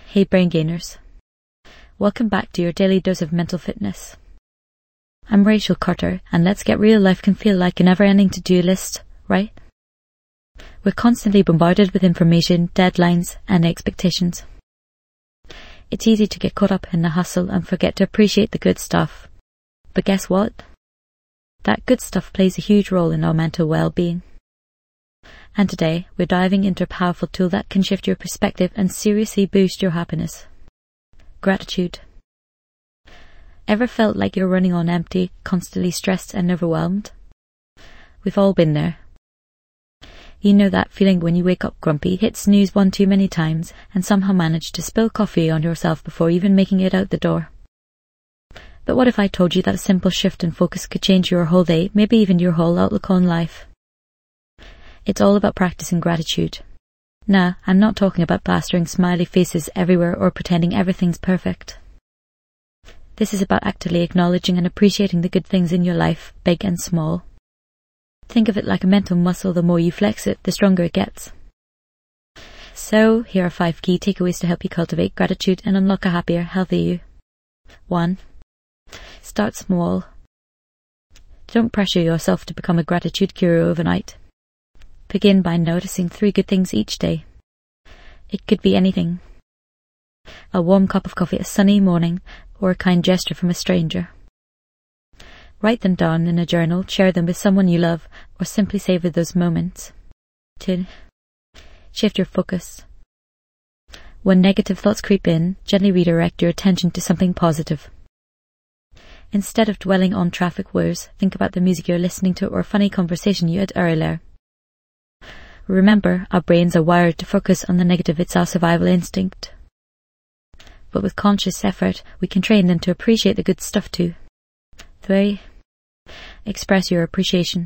Hey brain gainers. Welcome back to your daily dose of mental fitness. I'm Rachel Carter, and let's get real. Life can feel like a never-ending to-do list, right? We're constantly bombarded with information, deadlines, and expectations. It's easy to get caught up in the hustle and forget to appreciate the good stuff. But guess what? That good stuff plays a huge role in our mental well-being. And today, we're diving into a powerful tool that can shift your perspective and seriously boost your happiness. Gratitude. Ever felt like you're running on empty, constantly stressed and overwhelmed? We've all been there. You know that feeling when you wake up grumpy, hit snooze one too many times, and somehow manage to spill coffee on yourself before even making it out the door. But what if I told you that a simple shift in focus could change your whole day, maybe even your whole outlook on life? It's all about practicing gratitude. Now, I'm not talking about plastering smiley faces everywhere or pretending everything's perfect. This is about actively acknowledging and appreciating the good things in your life, big and small. Think of it like a mental muscle. The more you flex it, the stronger it gets. So, here are 5 key takeaways to help you cultivate gratitude and unlock a happier, healthier you. 1. Start small. Don't pressure yourself to become a gratitude guru overnight. Begin by noticing 3 good things each day. It could be anything. A warm cup of coffee, a sunny morning, or a kind gesture from a stranger. Write them down in a journal, share them with someone you love, or simply savor those moments. 2. Shift your focus. When negative thoughts creep in, gently redirect your attention to something positive. Instead of dwelling on traffic woes, think about the music you're listening to or a funny conversation you had earlier. Remember, our brains are wired to focus on the negative. It's our survival instinct. But with conscious effort, we can train them to appreciate the good stuff too. 3. Express your appreciation.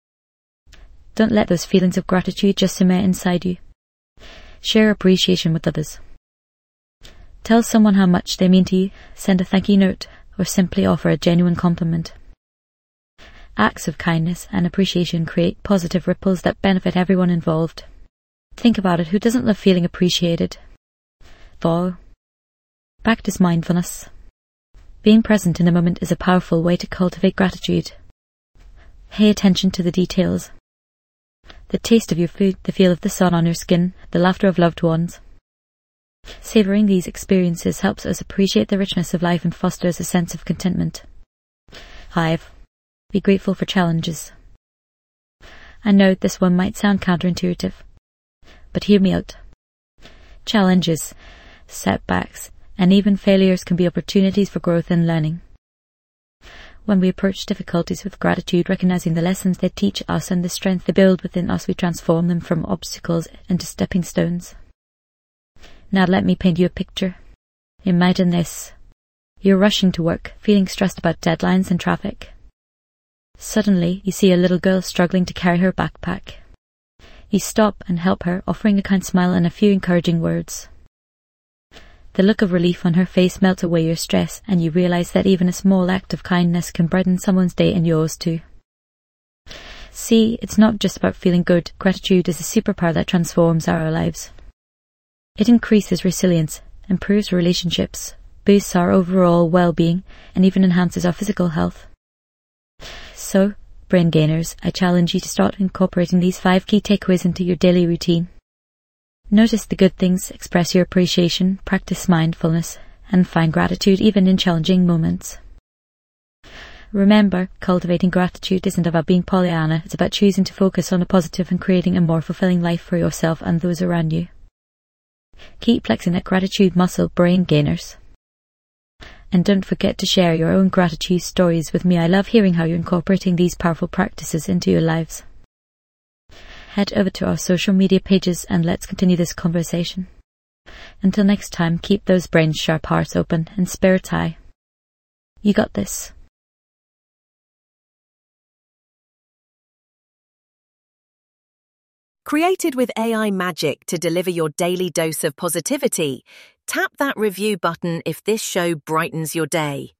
Don't let those feelings of gratitude just simmer inside you. Share appreciation with others. Tell someone how much they mean to you, send a thank you note, or simply offer a genuine compliment. Acts of kindness and appreciation create positive ripples that benefit everyone involved. Think about it, who doesn't love feeling appreciated? 4. Practice mindfulness. Being present in the moment is a powerful way to cultivate gratitude. Pay attention to the details. The taste of your food, the feel of the sun on your skin, the laughter of loved ones. Savoring these experiences helps us appreciate the richness of life and fosters a sense of contentment. 5. Be grateful for challenges. I know this one might sound counterintuitive, but hear me out. Challenges, setbacks, and even failures can be opportunities for growth and learning. When we approach difficulties with gratitude, recognizing the lessons they teach us and the strength they build within us, we transform them from obstacles into stepping stones. Now let me paint you a picture. Imagine this. You're rushing to work, feeling stressed about deadlines and traffic. Suddenly, you see a little girl struggling to carry her backpack. You stop and help her, offering a kind smile and a few encouraging words. The look of relief on her face melts away your stress, and you realize that even a small act of kindness can brighten someone's day and yours too. See, it's not just about feeling good. Gratitude is a superpower that transforms our lives. It increases resilience, improves relationships, boosts our overall well-being, and even enhances our physical health. So, brain gainers, I challenge you to start incorporating these 5 key takeaways into your daily routine. Notice the good things, express your appreciation, practice mindfulness, and find gratitude even in challenging moments. Remember, cultivating gratitude isn't about being Pollyanna. It's about choosing to focus on the positive and creating a more fulfilling life for yourself and those around you. Keep flexing that gratitude muscle, brain gainers. And don't forget to share your own gratitude stories with me. I love hearing how you're incorporating these powerful practices into your lives. Head over to our social media pages and let's continue this conversation. Until next time, keep those brains sharp, hearts open, and spirits high. You got this. Created with AI magic to deliver your daily dose of positivity, tap that review button if this show brightens your day.